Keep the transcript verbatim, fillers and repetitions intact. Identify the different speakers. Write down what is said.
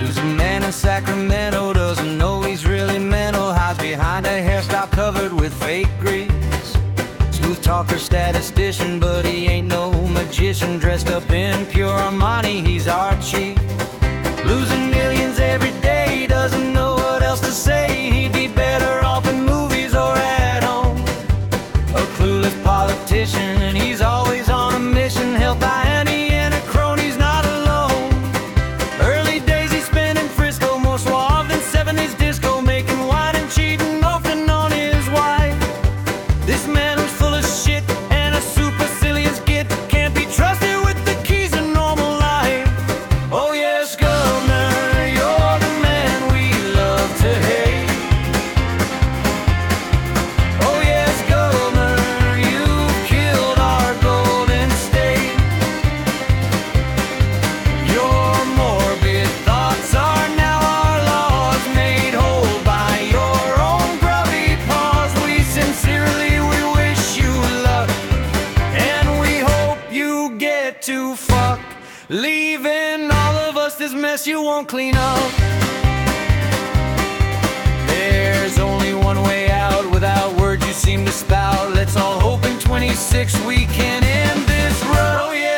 Speaker 1: Lose a man in Sacramento, doesn't know he's really mental, hides behind a hairstyle covered with fake grease. Smooth talker, statistician, but he ain't no magician. Dressed up in pure Armani, he's our chief. Losing millions every day, doesn't know what else to say. He'd be better off in movies or at home. A clueless politician, and he's always on a mission, held by any and a crony's not alone. Early days he spent in Frisco, more suave than seventies disco, making wine and cheating often on his wife. This man was full of shit and a supercilious git, can't be trusted with the keys to normal life. Oh yes, Governor, you're the man we love to hate. Oh yes, Governor, you've killed our Golden State. Your morbid thoughts are now our laws, made whole by your own grubby paws. We sincerely, we wish you luck, and we hope you get to fuck, leaving all of us this mess you won't clean up. There's only one way out, without words you seem to spout. Let's all hope in twenty-six we can end this road. Oh yeah.